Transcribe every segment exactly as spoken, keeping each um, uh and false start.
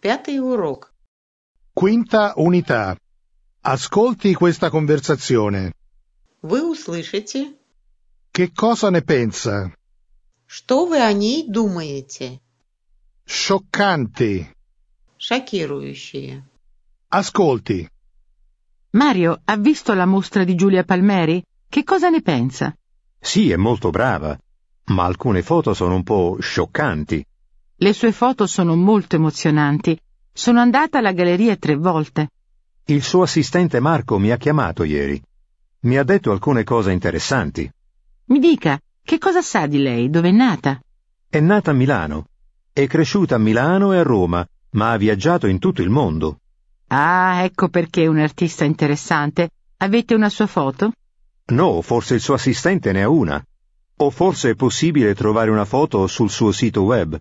Пятый урок. Quinta unità. Ascolti questa conversazione. Вы услышите, Che cosa ne pensa? что вы о ней думаете. Scioccanti. Шокирующие. Ascolti. Mario, ha visto la mostra di Giulia Palmeri? Che cosa ne pensa? Sì, è molto brava, ma alcune foto sono un po' scioccanti. Le sue foto sono molto emozionanti. Sono andata alla galleria tre volte. Il suo assistente Marco mi ha chiamato ieri. Mi ha detto alcune cose interessanti. Mi dica, che cosa sa di lei? Dove è nata? È nata a Milano. È cresciuta a Milano e a Roma, ma ha viaggiato in tutto il mondo. Ah, ecco perché è un artista interessante. Avete una sua foto? No, forse il suo assistente ne ha una. O forse è possibile trovare una foto sul suo sito web.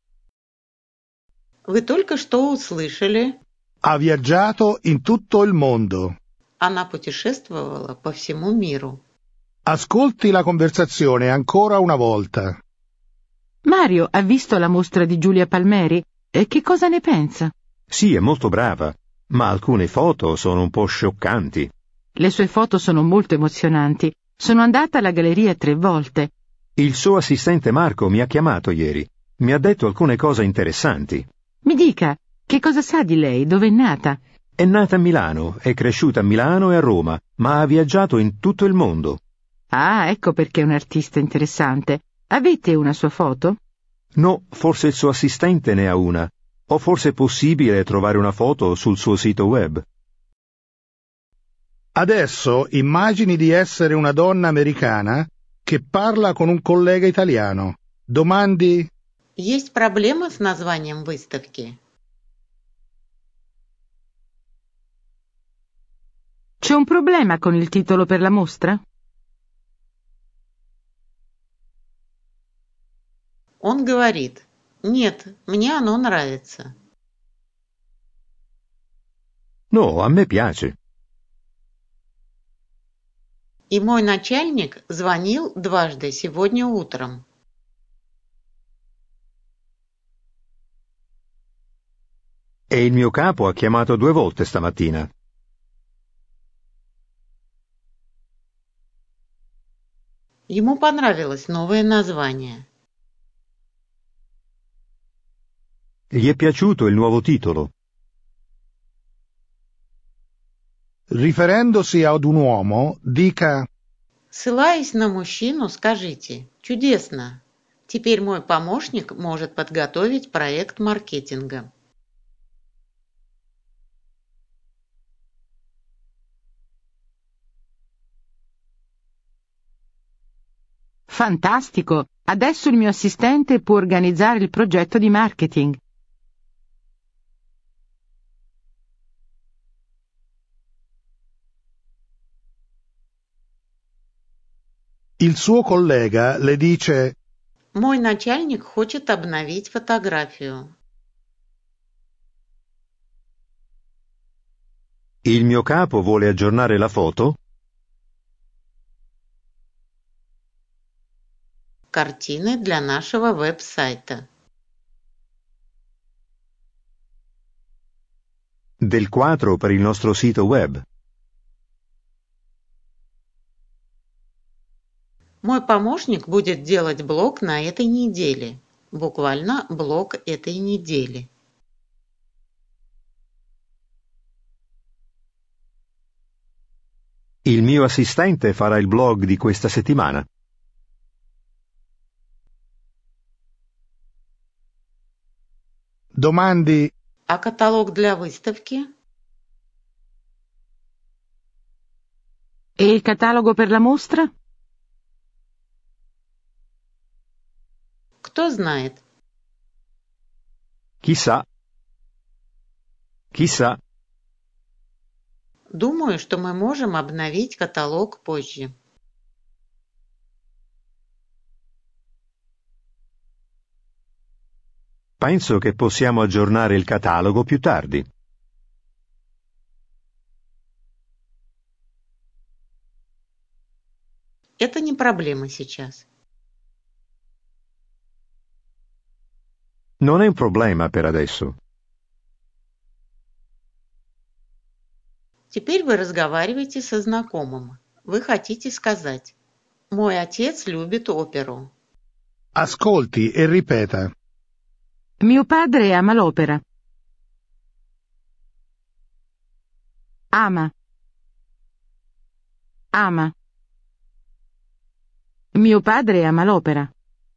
Вы только что услышали, Ha viaggiato in tutto il mondo. она путешествовала по всему миру. Ascolti la conversazione ancora una volta. Mario, ha visto la mostra di Giulia Palmeri? E che cosa ne pensa? Sì, è molto brava, ma alcune foto sono un po' scioccanti. Le sue foto sono molto emozionanti. Sono andata alla galleria tre volte. Il suo assistente Marco mi ha chiamato ieri. Mi ha detto alcune cose interessanti. Mi dica, che cosa sa di lei? Dove è nata? È nata a Milano, è cresciuta a Milano e a Roma, ma ha viaggiato in tutto il mondo. Ah, ecco perché è un artista interessante. Avete una sua foto? No, forse il suo assistente ne ha una. O forse è possibile trovare una foto sul suo sito web. Adesso immagini di essere una donna americana che parla con un collega italiano. Domandi: Есть проблема с названием выставки? C'è un problema con il titolo per la mostra? Он говорит, нет, мне оно нравится. No, a me piace. И мой начальник звонил дважды сегодня утром. E il mio capo ha chiamato due volte stamattina. Ему понравилось новое название. Gli è piaciuto il nuovo titolo. riferendosi ad un uomo, dica: Ссылаясь на мужчину, скажите, чудесно. Теперь мой помощник может подготовить проект маркетинга. Fantastico! Adesso il mio assistente può organizzare il progetto di marketing. Il suo collega le dice: Мой начальник хочет обновить фотографию. Il mio capo vuole aggiornare la foto? Картины для нашего веб-сайта. Del quadro per il nostro sito web. Мой помощник будет делать блог на этой неделе. Буквально блог этой недели. Il mio assistente farà il blog di questa settimana. Domandi: А каталог для выставки? E il catalogo per la mostra? Кто знает? Chissà. Chissà. Думаю, что мы можем обновить каталог позже. Penso che possiamo aggiornare il catalogo più tardi. Это не проблема сейчас. Non è un problema per adesso. Теперь вы разговариваете со знакомым. Вы хотите сказать: «Мой отец любит оперу». Ascolti e ripeta. Mio padre ama l'opera. Ama. Ama. Mio padre ama l'opera.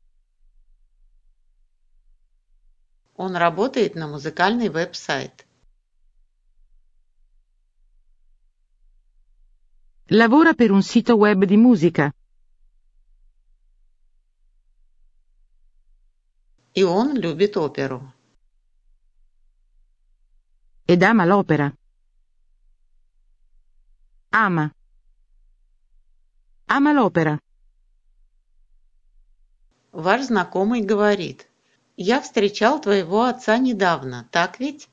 Он работает на музыкальный веб-сайт. Lavora per un sito web di musica. И он любит оперу. Ed ama l'opera. Ama. Ama l'opera. Ваш знакомый говорит: «Я встречал твоего отца недавно, так ведь?»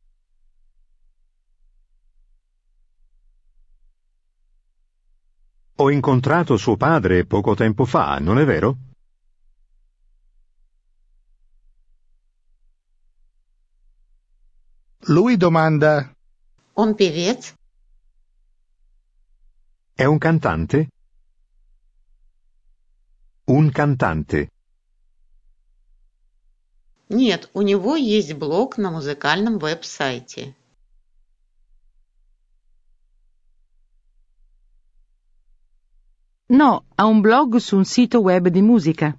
Ho incontrato suo padre poco tempo fa, non è vero? Lui domanda: Он певец? È un cantante? Un cantante. Нет, у него есть блог на музыкальном веб-сайте. No, ha un blog su un sito web di musica.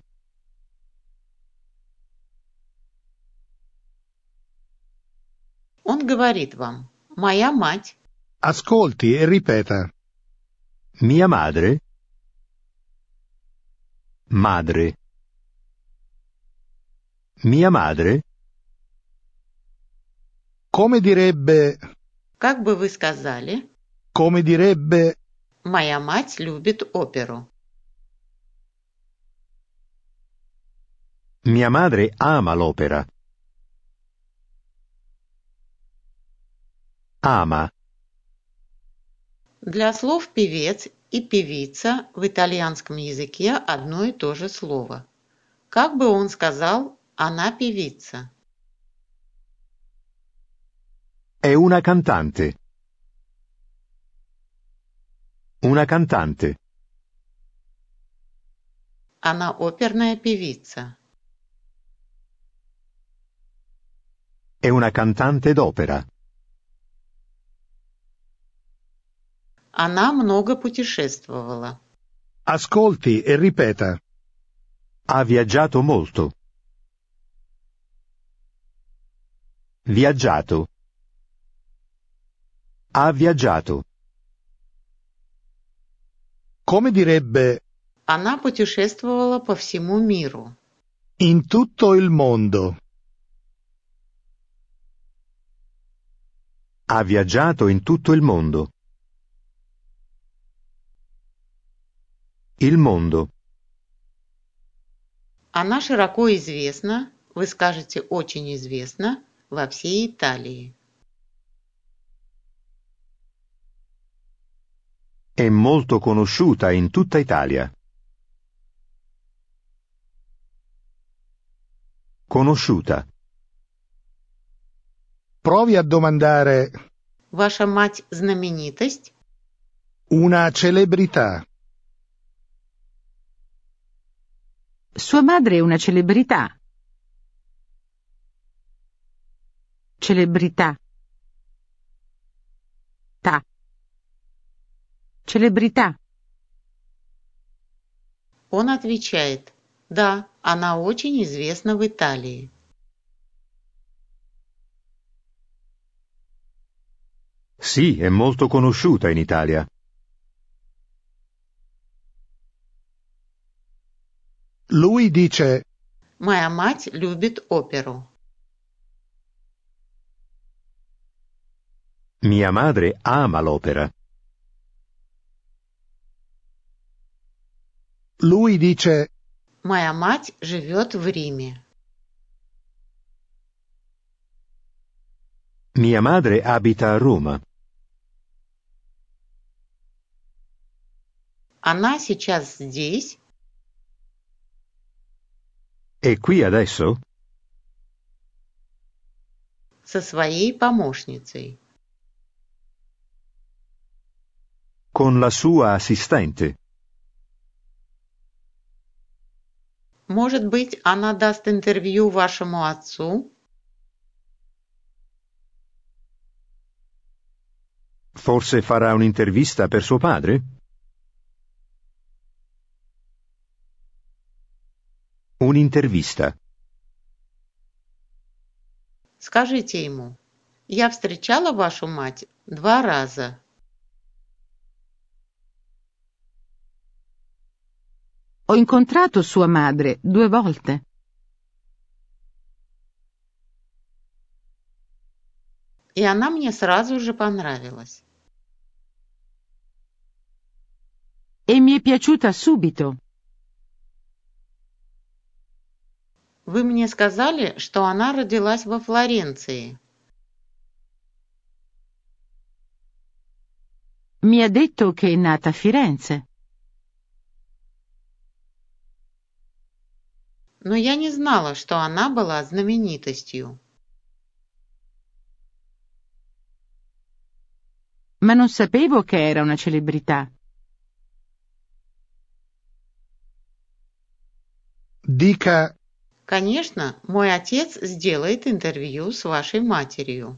Он говорит вам: «Моя мать». Ascolti e ripeta. Mia madre? Madre. Mia madre? Come direbbe, Как бы вы сказали: come direbbe, «Моя мать любит оперу». Mia madre ama l'opera. Ama. Для слов «певец» и «певица» в итальянском языке одно и то же слово. Как бы он сказал «она певица»? È una cantante. Una cantante. Она оперная певица. È una cantante d'opera. Она много путешествовала. ascolti e ripeta. Ha viaggiato molto. Viaggiato. Ha viaggiato. Come direbbe, Она путешествовала по всему миру. in tutto il mondo. Ha viaggiato in tutto il mondo. Il mondo. Она широко известна, вы скажете очень известна, во всей Италии. È molto conosciuta in tutta Italia. Conosciuta. Provi a domandare: Ваша мать знаменитость? una celebrità. Sua madre è una celebrità. Celebrità. Ta. Celebrità. Он отвечает: да, она очень известна в Италии. Sì, è molto conosciuta in Italia. Lui dice: Моя мать любит оперу. Mia madre ama l'opera. Lui dice: Моя мать живет в Риме. Mia madre abita a Roma. Она сейчас здесь. È qui adesso? Со своей помощницей. Con la sua assistente. Может быть, она даст интервью вашему отцу? Forse farà un'intervista per suo padre? Un'intervista. Скажите ему, я встречала вашу мать два раза. Ho incontrato sua madre due volte. И она мне сразу же понравилась. E mi è piaciuta subito. Вы мне сказали, что она родилась во Флоренции. Mi ha detto che è nata a Firenze. Но я не знала, что она была знаменитостью. Ma non sapevo che era una celebrità. Dica Конечно, мой отец сделает интервью с вашей матерью.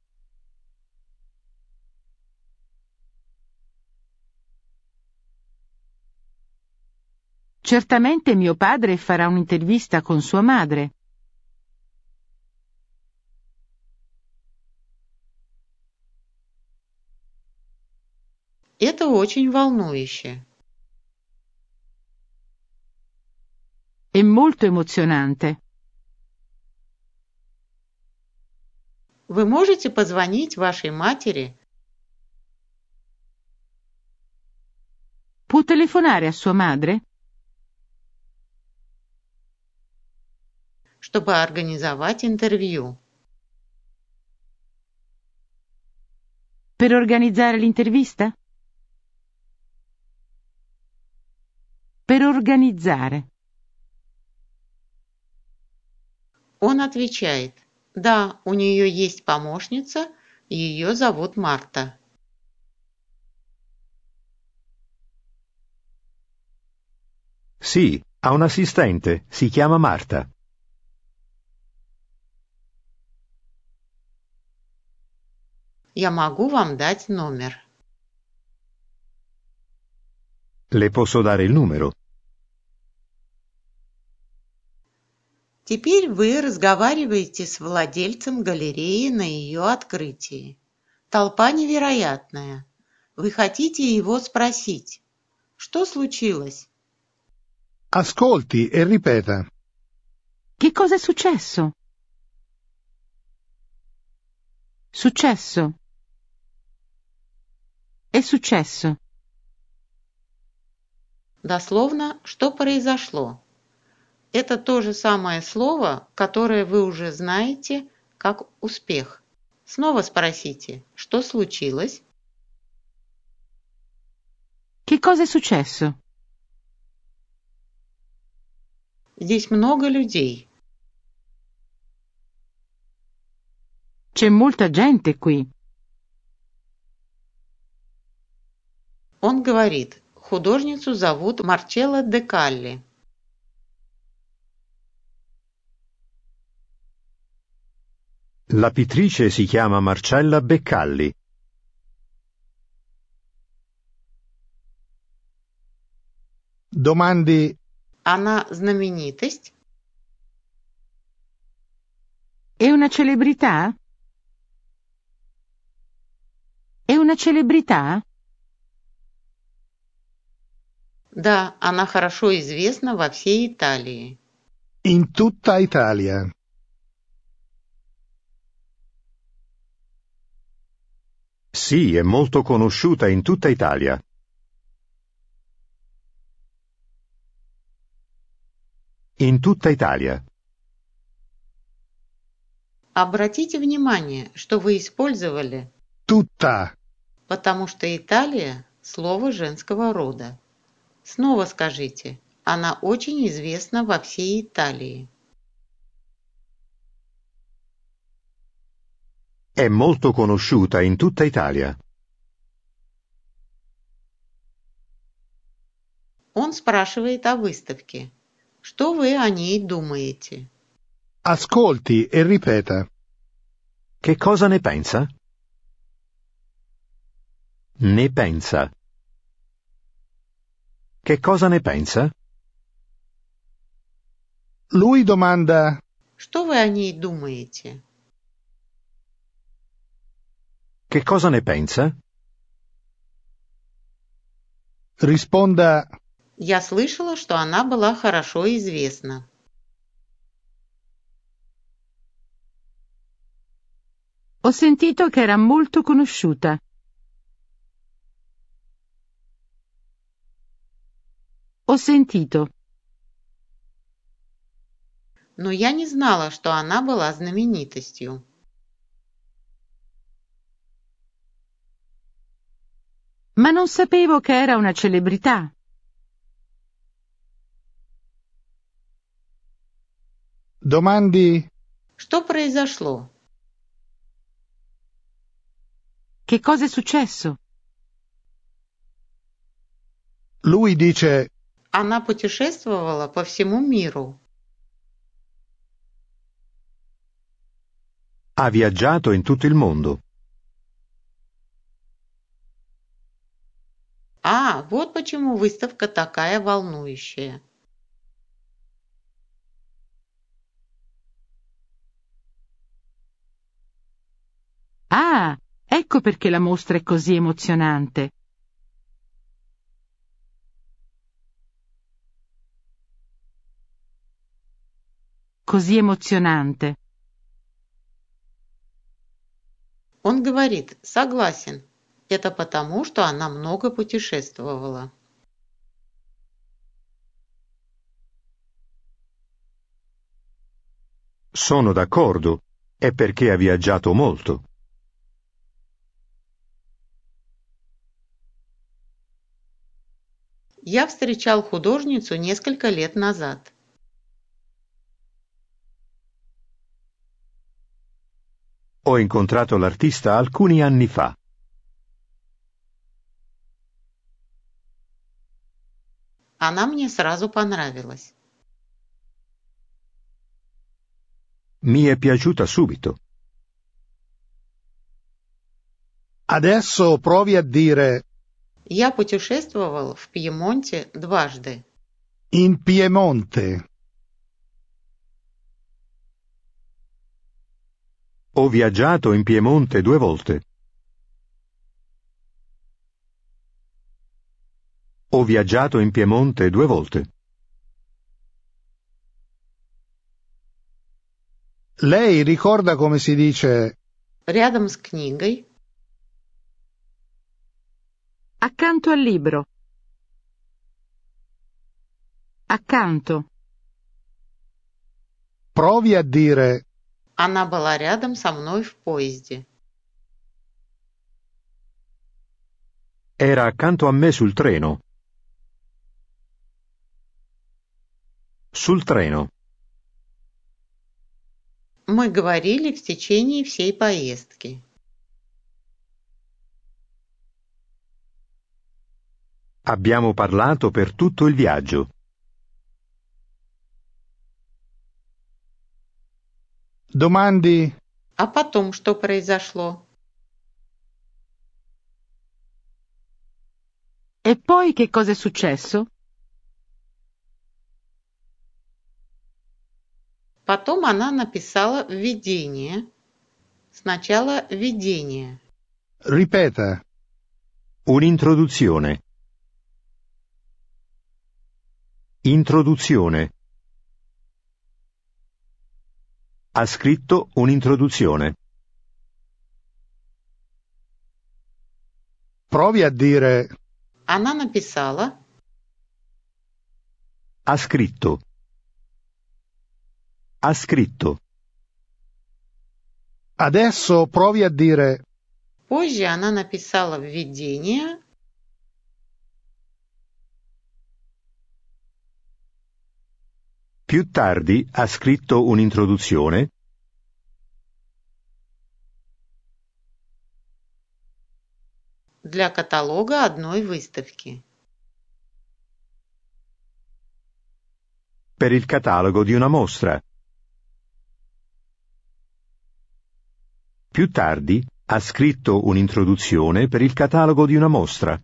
Certamente mio padre farà un'intervista con sua madre. Это очень волнующе. È molto emozionante. Вы можете позвонить вашей матери, Può telefonare a sua madre чтобы организовать интервью? per organizzare l'intervista? Per organizzare. Он отвечает, да, у нее есть помощница, ее зовут Марта. Sì, ha un assistente, si chiama Marta. Я могу вам дать номер. Le posso dare il numero. Теперь вы разговариваете с владельцем галереи на ее открытии. Толпа невероятная. Вы хотите его спросить, что случилось? ascolti e ripeta. Che cosa è successo? Successo. È successo. Дословно, что произошло? Это то же самое слово, которое вы уже знаете как успех. Снова спросите, что случилось? Che cosa è successo? Здесь много людей. C'è molta gente qui. Он говорит, художницу зовут Марчелла де Калли. La pittrice si chiama Marcella Beccalli. Domandi Она знаменитость? È una celebrità? È una celebrità? Да, она хорошо известна во всей Италии. in tutta Italia. Sì, è molto conosciuta in tutta Italia. In tutta Italia. Обратите внимание, что вы использовали, Tutta. потому что Италия – слово женского рода. Снова скажите, она очень известна во всей Италии. È molto conosciuta in tutta Italia. Он спрашивает о выставке. Что вы о ней думаете? Ascolti e ripeta. Che cosa ne pensa? Ne pensa. Che cosa ne pensa? Lui domanda: Что вы о ней думаете? Che cosa ne pensa? risponda: Я слышала, что она была хорошо известна. Ho sentito che era molto conosciuta. Ho sentito. Но я не знала, что она была знаменитостью. Ma non sapevo che era una celebrità. domandi: Что произошло? Che cosa è successo? Lui dice: Она путешествовала по всему миру. Ha viaggiato in tutto il mondo. А, вот почему выставка такая волнующая. Ah, ecco perché la mostra è così emozionante. Così emozionante. Он говорит, согласен. Это потому, что она много путешествовала. Sono d'accordo. È perché ha viaggiato molto. Я встречал художницу несколько лет назад. Ho incontrato l'artista alcuni anni fa. Она мне сразу понравилась. Mi è piaciuta subito. Adesso provi a dire: Я путешествовал в Пьемонте дважды. in Piemonte. Ho viaggiato in Piemonte due volte. Ho viaggiato in Piemonte due volte. Lei ricorda come si dice Рядом с книгой. Accanto al libro. Accanto. provi a dire Она была рядом со мной в поезде. Era accanto a me sul treno. Sul treno. Мы говорили в течение всей поездки. Abbiamo parlato per tutto il viaggio. domandi: А потом что произошло? E poi che cosa è successo? Потом она написала введение. Сначала введение. ripeta. Un'introduzione. Introduzione. Ha scritto un'introduzione. Provi a dire Она написала. Ha scritto. Ha scritto. adesso provi a dire Позже она написала введение. Più tardi ha scritto un'introduzione. Для каталога одной выставки. per il catalogo di una mostra. Più tardi ha scritto un'introduzione per il catalogo di una mostra.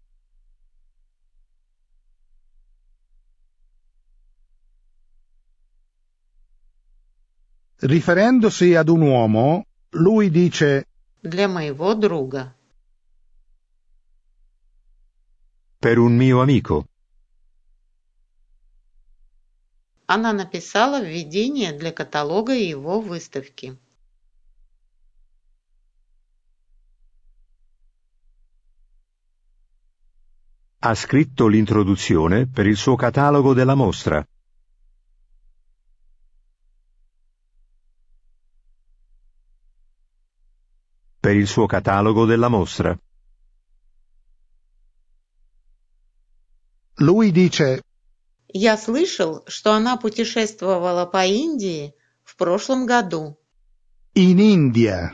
Riferendosi ad un uomo, lui dice Для моего друга. Per un mio amico. Она написала введение для каталога его выставки. Ha scritto l'introduzione per il suo catalogo della mostra. Per il suo catalogo della mostra. Lui dice Я слышал, что она путешествовала по Индии в прошлом году. in India.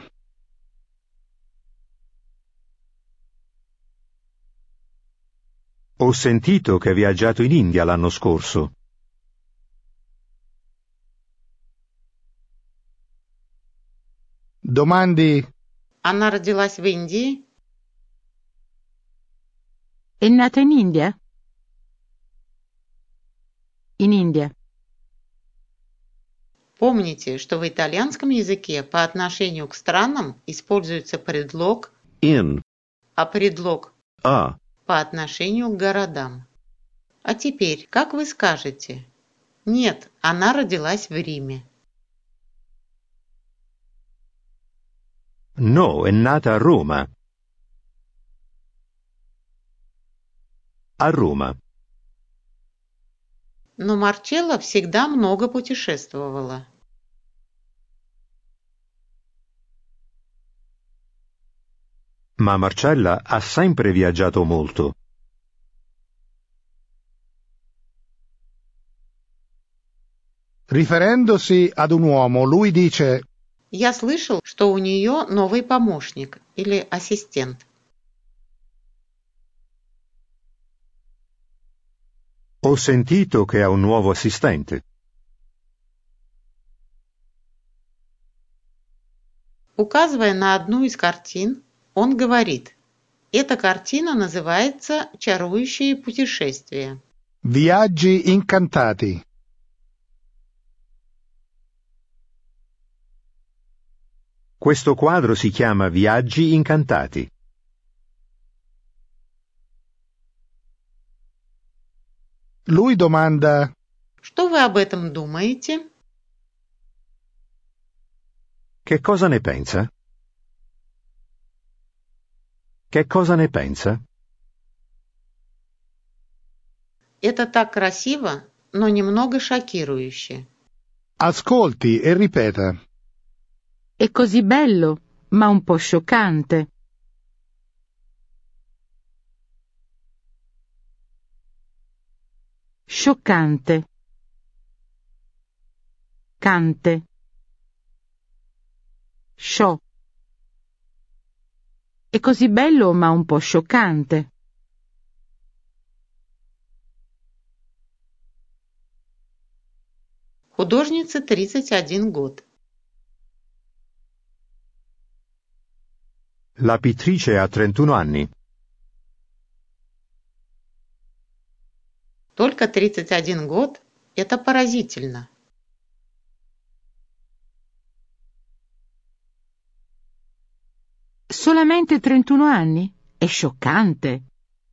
Ho sentito che ha viaggiato in India l'anno scorso. Domandi Она родилась в Индии? È nata in India? In India. Помните, что в итальянском языке по отношению к странам используется предлог In. а предлог A. по отношению к городам. А теперь, как вы скажете? Нет, она родилась в Риме. No, è nata a Roma. A Roma. Но Марчелла всегда много путешествовала. Ma Marcella ha sempre viaggiato molto. Riferendosi ad un uomo, lui dice Я слышал, что у нее новый помощник или ассистент. Ho sentito che ha un nuovo assistente. Указывая на одну из картин, он говорит, эта картина называется «Чарующие путешествия». Viaggi incantati. Questo quadro si chiama Viaggi incantati. Lui domanda Что вы об этом думаете? Che cosa ne pensa? Che cosa ne pensa? Это так красиво, но немного шокирующе. ascolti e ripeta. È così bello, ma un po' scioccante. Scioccante. Cante. Sciò. È così bello, ma un po' scioccante. Художнице тридцать один год. La pittrice ha trentuno anni. Только тридцать один год – это поразительно. Solamente trentuno anni? È scioccante.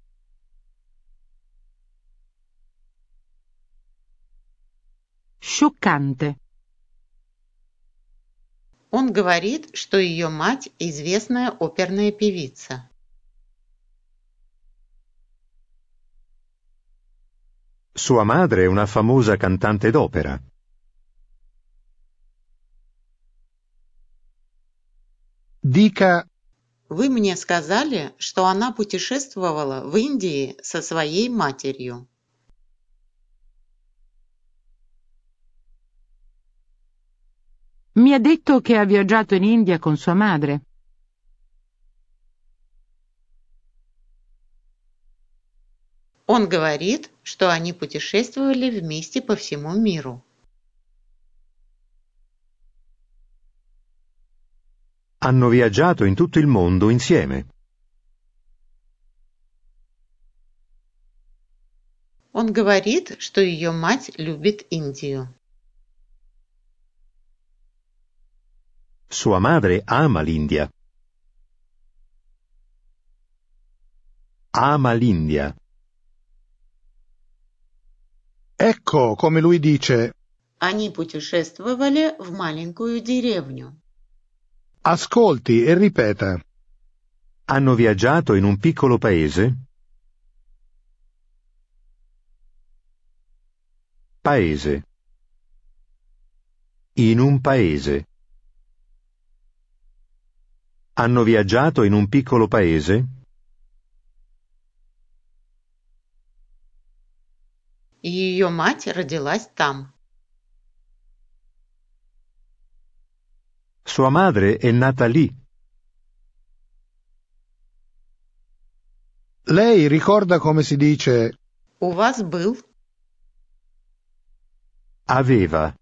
Scioccante. Он говорит, что ее мать – известная оперная певица. Sua madre è una famosa cantante d'opera. Dica Вы мне сказали, что она путешествовала в Индии со своей матерью. Mi ha detto che ha viaggiato in India con sua madre. Он говорит, что они путешествовали вместе по всему миру. Hanno viaggiato in tutto il mondo insieme. Он говорит, что ее мать любит Индию. Sua madre ama l'India. Ama l'India. Ecco come lui dice: Они путешествовали в маленькую деревню. ascolti e ripeta. Hanno viaggiato in un piccolo paese? Paese. In un paese. Hanno viaggiato in un piccolo paese? Ее мать родилась там. Sua madre è nata lì. Lei ricorda come si dice У вас был. Aveva.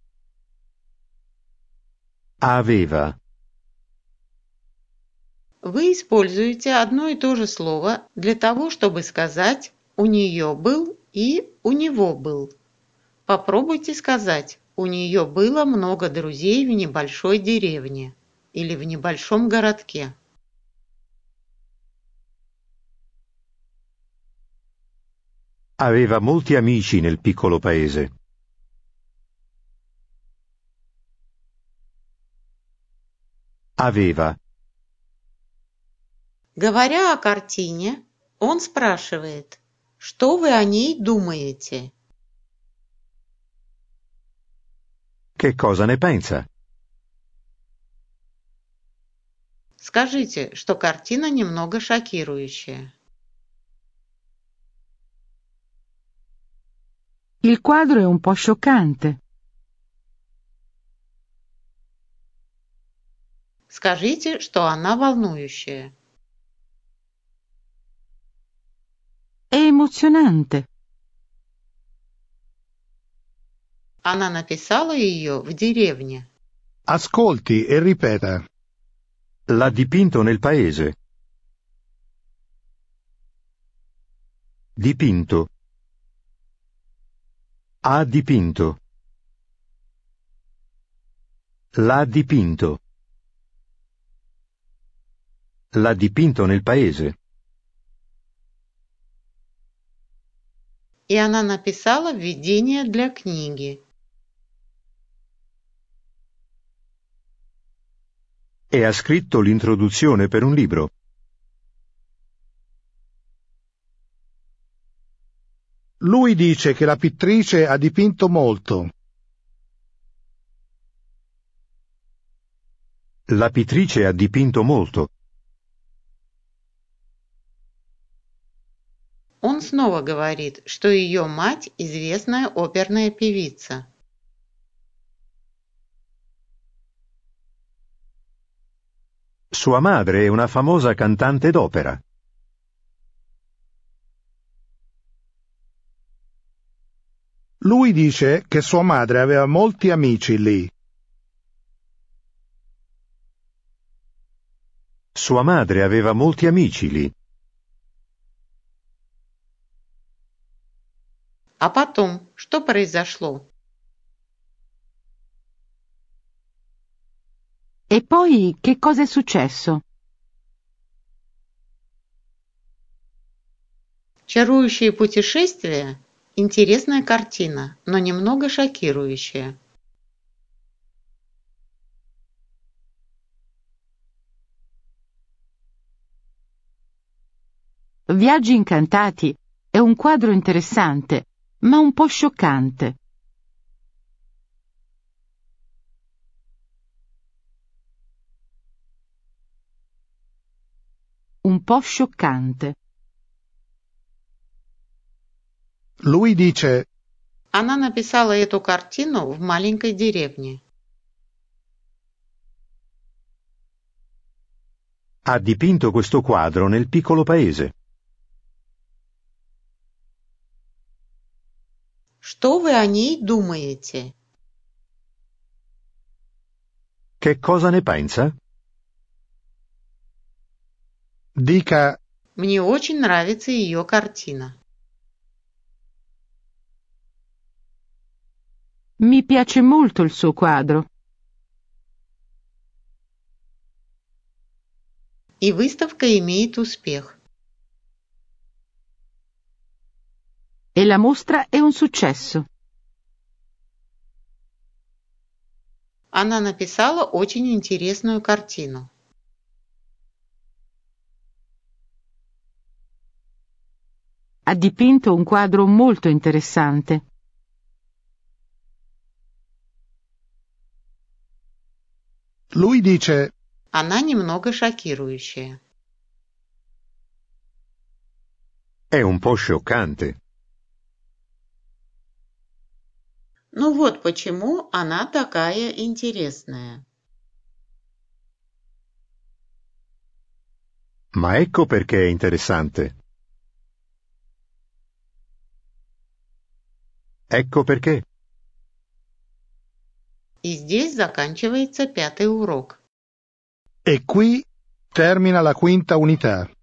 Aveva. Вы используете одно и то же слово для того, чтобы сказать «у нее был» и «у него был». Попробуйте сказать «у нее было много друзей в небольшой деревне» или «в небольшом городке». Aveva molti amici nel piccolo paese. Aveva. Говоря о картине, он спрашивает, что вы о ней думаете? Che cosa ne pensa? Скажите, что картина немного шокирующая. Il quadro è un po' scioccante. Скажите, что она волнующая. È emozionante. Она написала ее в деревне. ascolti e ripeta. L'ha dipinto nel paese. Dipinto. Ha dipinto. L'ha dipinto. L'ha dipinto nel paese. И она написала введение для книги. E ha scritto l'introduzione per un libro. Lui dice che la pittrice ha dipinto molto. La pittrice ha dipinto molto. Он снова говорит, что ее мать известная оперная певица. Sua madre è una famosa cantante d'opera. Lui dice che sua madre aveva molti amici lì. Sua madre aveva molti amici lì. А потом, что произошло? E poi che cosa è successo? Чарующее путешествие – интересная картина, но немного шокирующая. Viaggi incantati è un quadro interessante, ma un po' scioccante. Un po' scioccante. Lui dice: Она написала эту картину в маленькой деревне. Ha dipinto questo quadro nel piccolo paese. Что вы о ней думаете? Che cosa ne pensa? Dica Мне очень нравится ее картина. Mi piace molto il suo quadro. И выставка имеет успех. E la mostra è un successo. Она написала очень интересную картину. Ha dipinto un quadro molto interessante. Lui dice Она немного шокирующая. È un po' scioccante. Ну вот почему она такая интересная. Ma ecco perché è interessante. Ecco perché. И здесь заканчивается пятый урок. e qui termina la quinta unità.